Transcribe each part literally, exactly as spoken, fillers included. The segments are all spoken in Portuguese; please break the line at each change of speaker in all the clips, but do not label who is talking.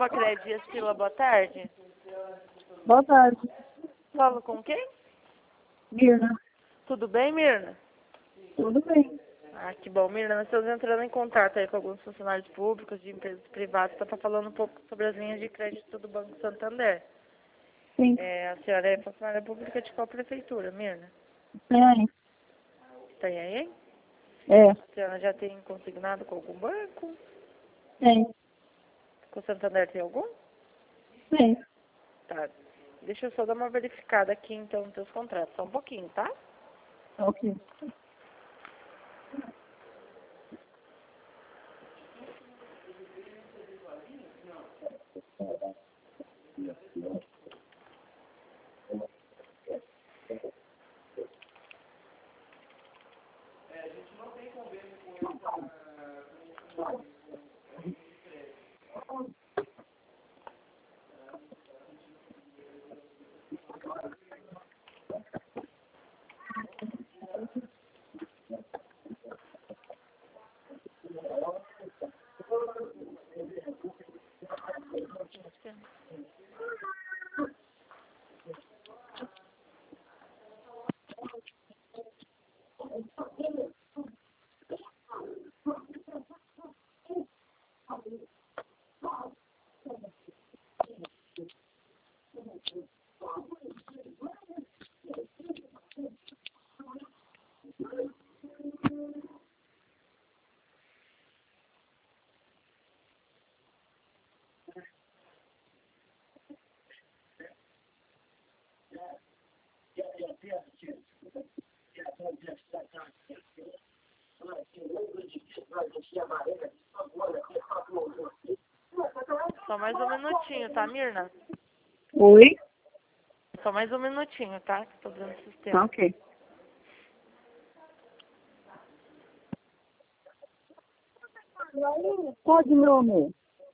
Nova Crédito Estila, boa tarde.
Boa tarde.
Falo com quem?
Mirna.
Tudo bem, Mirna?
Tudo bem.
Ah, que bom, Mirna. Nós estamos entrando em contato aí com alguns funcionários públicos de empresas privadas para estar falando um pouco sobre as linhas de crédito do Banco Santander.
Sim.
É, a senhora é funcionária pública de qual prefeitura, Mirna?
Tem aí.
Tem aí, hein?
É.
A senhora já tem consignado com algum banco?
Tem.
Com o Santander tem algum?
Tem.
Tá. Deixa eu só dar uma verificada aqui, então, nos teus contratos. Só um pouquinho, tá?
Ok.
Só mais um minutinho, tá, Mirna?
Oi?
Só mais um minutinho, tá? Que tô dando o
Tá,
sistema.
ok. Pode, meu amor.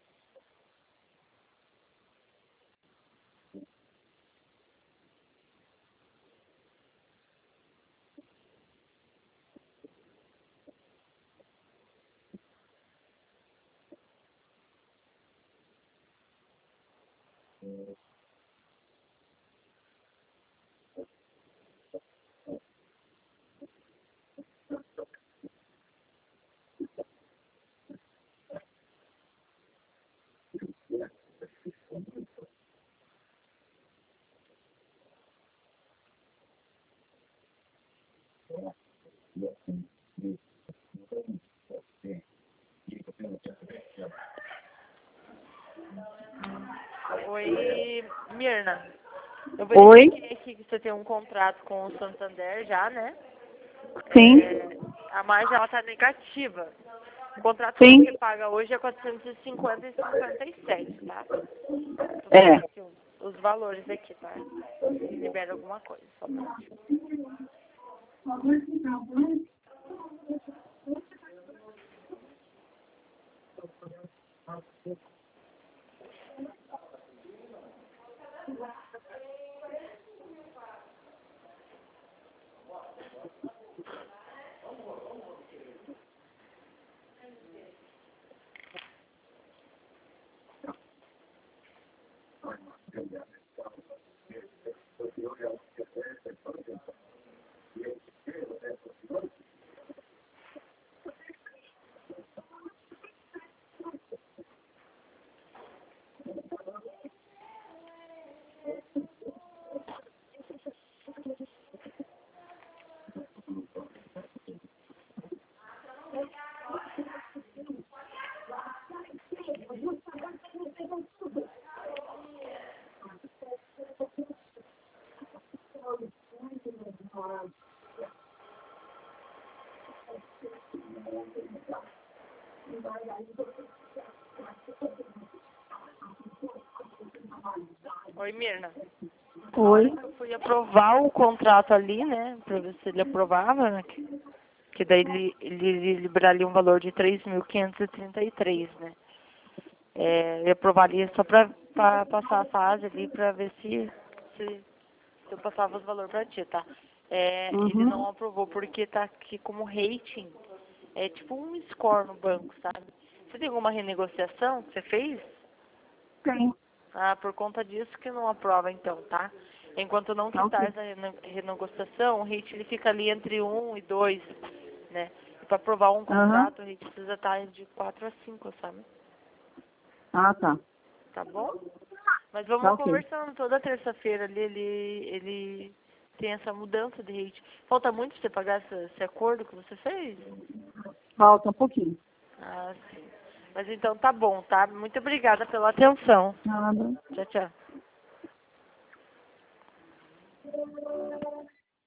Oi, Mirna. Eu
Oi?
verifiquei aqui que você tem um contrato com o Santander já, né?
Sim.
É, a margem, ela tá negativa. O contrato
Sim.
que você paga hoje é quatrocentos e cinquenta e cinquenta e sete, tá? Tô
É.
vendo aqui os, os valores aqui, tá? Se libera alguma coisa, só um minutinho. Oi, Mirna. Na hora
Oi?
que eu fui aprovar o contrato ali, né? Pra ver se ele aprovava, né? Que, que daí ele, ele liberaria um valor de três mil quinhentos e trinta e três, né? É, ele aprovaria só pra, pra passar a fase ali pra ver se, se, se eu passava os valores pra ti, tá? É, ele não
Uhum.
aprovou porque tá aqui como rating. É tipo um score no banco, sabe? Você tem alguma renegociação que você fez?
Tem.
Ah, por conta disso que não aprova então, tá? Enquanto não
Tá,
quitar
ok.
essa reno- renegociação, o rate ele fica ali entre um e dois, né? E para aprovar um
Aham.
contrato, a gente precisa estar de quatro a cinco, sabe?
Ah, tá.
Tá bom? Mas
Tá,
vamos
ok.
conversando toda terça-feira ali, ele, ele tem essa mudança de rate. Falta muito pra você pagar essa, esse acordo que você fez?
Falta um pouquinho.
Ah, sim. Mas então tá bom, tá? Muito obrigada pela atenção.
Nada.
Tchau, tchau.